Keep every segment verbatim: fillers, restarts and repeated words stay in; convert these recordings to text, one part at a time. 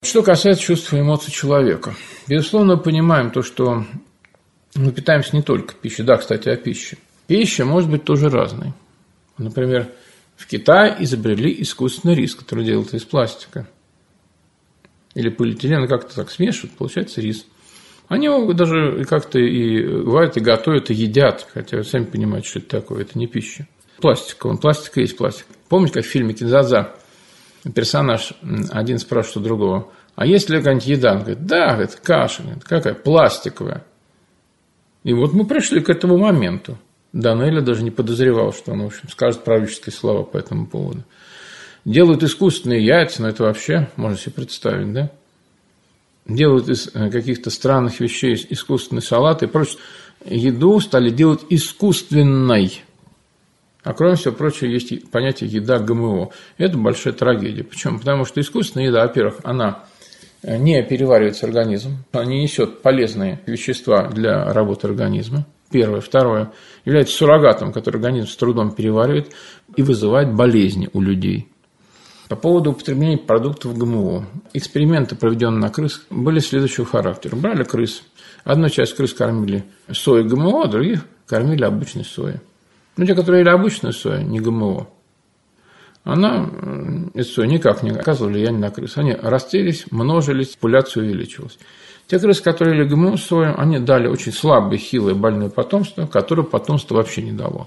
Что касается чувств и эмоций человека. Безусловно, мы понимаем то, что мы питаемся не только пищей. Да, кстати, о пище. Пища может быть тоже разной. Например, в Китае изобрели искусственный рис, который делается из пластика. Или полиэтилена, как-то так смешивают, получается рис. Они его даже как-то и варят, и готовят, и едят. Хотя вы сами понимаете, что это такое. Это не пища. Пластик. Он пластик и есть пластик. Помните, как в фильме «Кинзадза» персонаж один спрашивает у другого: а есть ли какая-нибудь еда? Он говорит: да, это каша. Говорит, какая? Пластиковая. И вот мы пришли к этому моменту. Данелия даже не подозревал, что он, в общем, скажет пророческие слова по этому поводу. Делают искусственные яйца, но это вообще можно себе представить, да? Делают из каких-то странных вещей искусственный салат и прочее. Еду стали делать искусственной. А кроме всего прочего, есть понятие еда ГМО. Это большая трагедия. Почему? Потому что искусственная еда, во-первых, она не переваривается организмом, она не несет полезные вещества для работы организма. Первое. Второе. Является суррогатом, который организм с трудом переваривает и вызывает болезни у людей. По поводу употребления продуктов ГМО. Эксперименты, проведенные на крысах, были следующего характера. Брали крыс. Одну часть крыс кормили соей ГМО, а других кормили обычной соей. Но те, которые ели обычную сою, не ГМО, она, эта соя, никак не оказывала влияние на крыс. Они растелись, множились, популяция увеличивалась. Те крысы, которые ели ГМО сою, они дали очень слабое, хилое, больное потомство, которое потомство вообще не дало.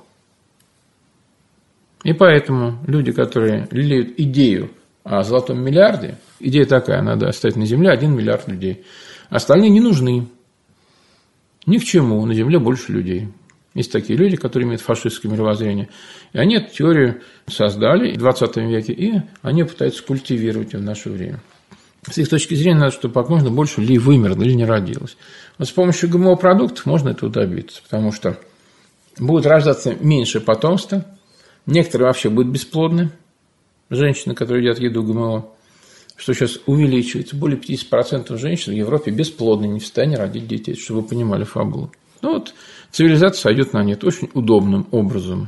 И поэтому люди, которые лелеют идею о золотом миллиарде, идея такая: надо оставить на Земле один миллиард людей. Остальные не нужны. Ни к чему, на Земле больше людей. Есть такие люди, которые имеют фашистское мировоззрение. И они эту теорию создали в двадцатом веке, и они пытаются культивировать ее в наше время. С их точки зрения, надо, чтобы как можно больше людей вымерло или не родилось. Вот с помощью ГМО-продуктов можно этого добиться, потому что будет рождаться меньше потомства, некоторые вообще будут бесплодны, женщины, которые едят еду ГМО, что сейчас увеличивается. Более пятьдесят процентов женщин в Европе бесплодны, не в состоянии родить детей, чтобы вы понимали фабулу. Ну вот, цивилизация сойдет на нет очень удобным образом.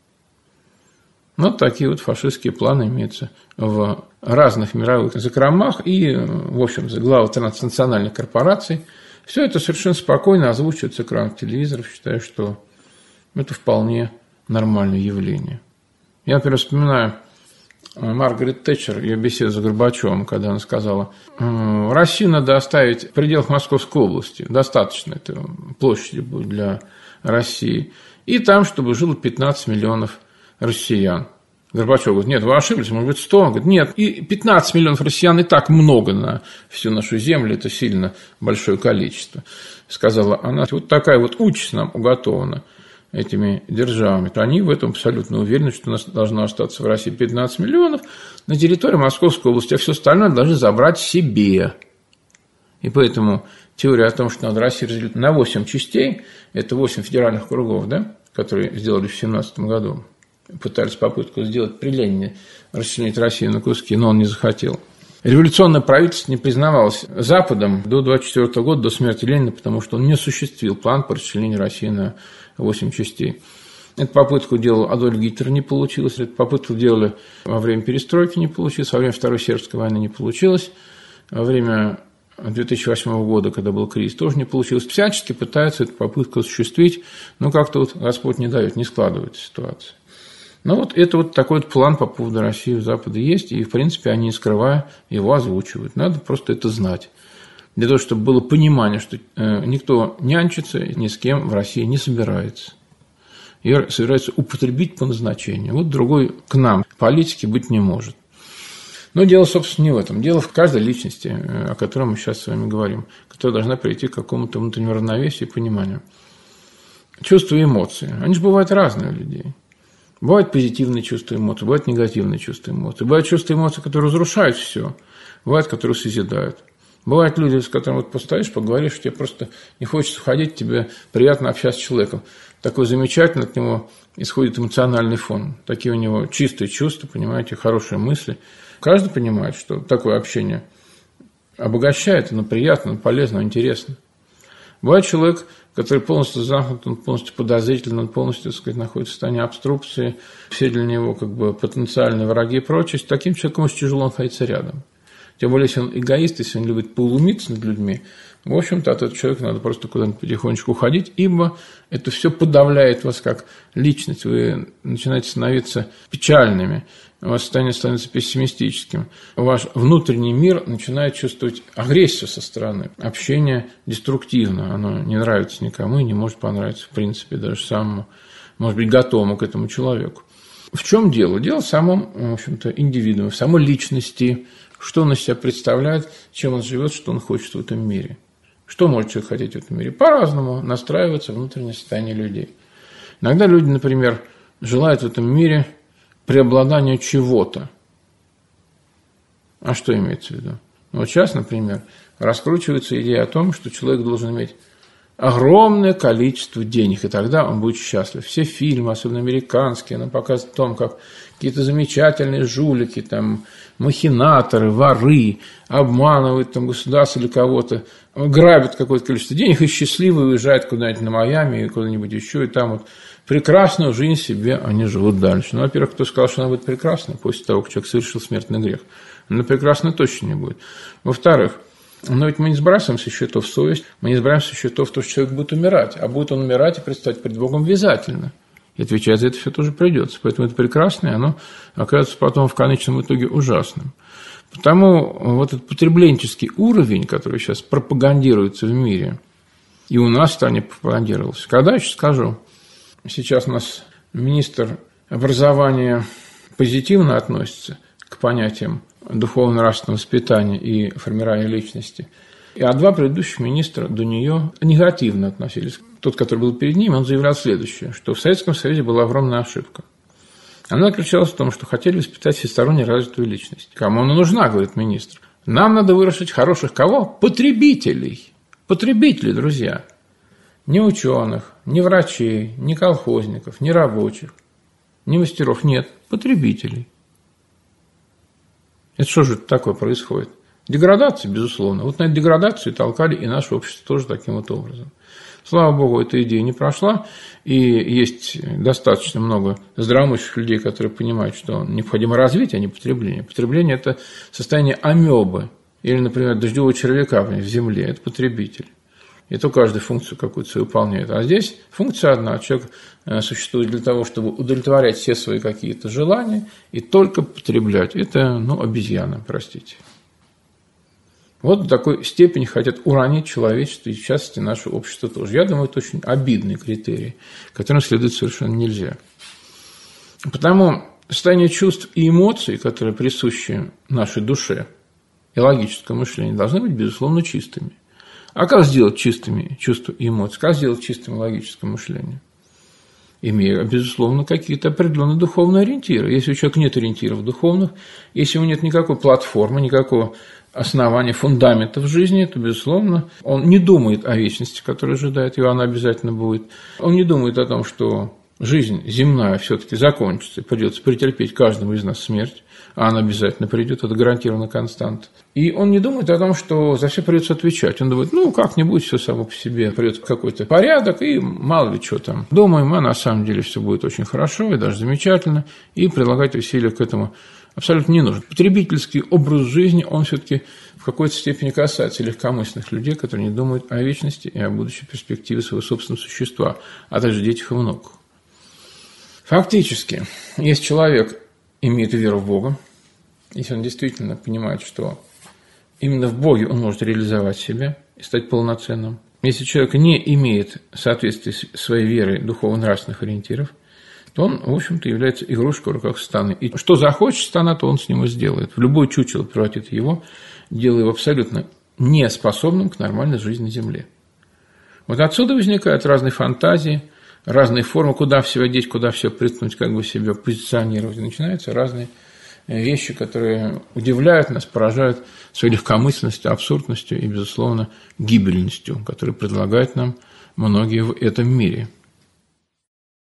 Вот такие вот фашистские планы имеются в разных мировых закромах и, в общем, за главы транснациональных корпораций. Все это совершенно спокойно озвучивается с экранов телевизоров. Считаю, что это вполне нормальное явление. Я, например, вспоминаю Маргарет Тэтчер, ее беседу с Горбачевым, когда она сказала: Россию надо оставить в пределах Московской области, достаточно этой площади будет для России, и там, чтобы жило пятнадцать миллионов россиян. Горбачев говорит: нет, вы ошиблись, может быть, сто. Он говорит: нет, и пятнадцать миллионов россиян и так много на всю нашу землю, это сильно большое количество, сказала она. Вот такая вот участь нам уготована этими державами, то они в этом абсолютно уверены, что у нас должно остаться в России пятнадцать миллионов на территории Московской области, а все остальное должны забрать себе. И поэтому теория о том, что надо Россию разделить на восемь частей, это восемь федеральных кругов, да, которые сделали в семнадцатом году, пытались попытку сделать при Ленине, расчленить Россию на куски, но он не захотел. Революционное правительство не признавалось Западом до двадцать четвёртого года, до смерти Ленина, потому что он не осуществил план по расчленению России на восемь частей. Эту попытку делал Адольф Гитлер, не получилось. Эту попытку делали во время перестройки, не получилось. Во время Второй Сербской войны не получилось. Во время две тысячи восьмого года, когда был кризис, тоже не получилось. Всячески пытаются эту попытку осуществить, но как-то вот Господь не дает, не складывается ситуация. Но вот это вот такой вот план по поводу России у Запада есть, и, в принципе, они, не скрывая, его озвучивают. Надо просто это знать. Для того, чтобы было понимание, что никто нянчится ни с кем в России не собирается. Ее собирается употребить по назначению. Вот другой к нам политики быть не может. Но дело, собственно, не в этом. Дело в каждой личности, о которой мы сейчас с вами говорим, которая должна прийти к какому-то внутреннему равновесию и пониманию. Чувства и эмоции. Они же бывают разные у людей. Бывают позитивные чувства и эмоции, бывают негативные чувства и эмоции. Бывают чувства и эмоции, которые разрушают все. Бывают, которые созидают. Бывают люди, с которыми вот постоишь, поговоришь, тебе просто не хочется уходить, тебе приятно общаться с человеком. Такой замечательный, от него исходит эмоциональный фон. Такие у него чистые чувства, понимаете, хорошие мысли. Каждый понимает, что такое общение обогащает, оно приятно, оно полезно, интересно. Бывает человек, который полностью замкнут, он полностью подозрительный, он полностью, так сказать, находится в состоянии обструкции, все для него как бы потенциальные враги и прочее. С таким человеком очень тяжело находиться рядом. Тем более, если он эгоист, если он любит поулумиться над людьми, в общем-то, от этого человека надо просто куда-нибудь потихонечку уходить, ибо это все подавляет вас как личность. Вы начинаете становиться печальными, ваше состояние становится пессимистическим. Ваш внутренний мир начинает чувствовать агрессию со стороны. Общение деструктивно, оно не нравится никому и не может понравиться, в принципе, даже самому, может быть, готовому к этому человеку. В чем дело? Дело в самом, в общем-то, индивидууме, в самой личности, что он из себя представляет, чем он живет, что он хочет в этом мире. Что может человек хотеть в этом мире? По-разному настраивается внутреннее состояние людей. Иногда люди, например, желают в этом мире преобладания чего-то. А что имеется в виду? Ну, вот сейчас, например, раскручивается идея о том, что человек должен иметь огромное количество денег, и тогда он будет счастлив. Все фильмы, особенно американские, нам показывают о том, как какие-то замечательные жулики, там, махинаторы, воры обманывают там, государство или кого-то, грабят какое-то количество денег и счастливы уезжают куда-нибудь на Майами или куда-нибудь еще, и там вот прекрасную жизнь себе они живут дальше. Ну, во-первых, кто сказал, что она будет прекрасной после того, как человек совершил смертный грех? Она прекрасной точно не будет. Во-вторых, но ведь мы не сбрасываем со счетов совесть, мы не сбрасываем со счетов то, что человек будет умирать. А будет он умирать и предстать пред Богом обязательно. И отвечать за это все тоже придется. Поэтому это прекрасное, и оно оказывается потом в конечном итоге ужасным. Потому вот этот потребленческий уровень, который сейчас пропагандируется в мире, и у нас в стране пропагандировался. Когда, еще скажу, сейчас у нас министр образования позитивно относится к понятиям духовно-нравственного воспитания и формирования личности. А два предыдущих министра до нее негативно относились. Тот, который был перед ним, он заявлял следующее, что в Советском Союзе была огромная ошибка. Она заключалась в том, что хотели воспитать всесторонне развитую личность. Кому она нужна, говорит министр? Нам надо вырастить хороших кого? Потребителей. Потребителей, друзья. Ни ученых, ни врачей, ни колхозников, ни рабочих, ни мастеров. Нет, потребителей. Это что же такое происходит? Деградация, безусловно. Вот на эту деградацию толкали и наше общество тоже таким вот образом. Слава Богу, эта идея не прошла, и есть достаточно много здравомыслящих людей, которые понимают, что необходимо развитие, а не потребление. Потребление – это состояние амебы или, например, дождевого червяка в земле – это потребитель. И то каждый функцию какую-то свою выполняет. А здесь функция одна. Человек существует для того, чтобы удовлетворять все свои какие-то желания и только потреблять. Это, ну, обезьяна, простите. Вот до такой степени хотят уронить человечество и, в частности, наше общество тоже. Я думаю, это очень обидный критерий, которым следовать совершенно нельзя. Потому состояние чувств и эмоций, которые присущи нашей душе и логическому мышлению, должны быть, безусловно, чистыми. А как сделать чистыми чувства и эмоции? Как сделать чистым логическое мышление? Имея, безусловно, какие-то определенные духовные ориентиры. Если у человека нет ориентиров духовных, если у него нет никакой платформы, никакого основания, фундамента в жизни, то, безусловно, он не думает о вечности, которая ожидает его, она обязательно будет. Он не думает о том, что жизнь земная все-таки закончится, и придется претерпеть каждому из нас смерть, а она обязательно придет, это гарантированно константа. И он не думает о том, что за все придется отвечать. Он думает, ну, как-нибудь все само по себе, придет какой-то порядок, и мало ли что там. Думаем, а на самом деле все будет очень хорошо и даже замечательно, и прилагать усилия к этому абсолютно не нужно. Потребительский образ жизни, он все-таки в какой-то степени касается легкомысленных людей, которые не думают о вечности и о будущей перспективе своего собственного существа, а также детях и внуках. Фактически, если человек имеет веру в Бога, если он действительно понимает, что именно в Боге он может реализовать себя и стать полноценным, если человек не имеет в соответствии с своей верой духовно-нравственных ориентиров, то он, в общем-то, является игрушкой в руках сатаны. И что захочет сатана, то он с ним и сделает. В любое чучело превратит его, делая его абсолютно неспособным к нормальной жизни на земле. Вот отсюда возникают разные фантазии, разные формы, куда все деть, куда все приткнуть, как бы себя позиционировать. И начинаются разные вещи, которые удивляют нас, поражают своей легкомысленностью, абсурдностью и, безусловно, гибельностью, которые предлагают нам многие в этом мире.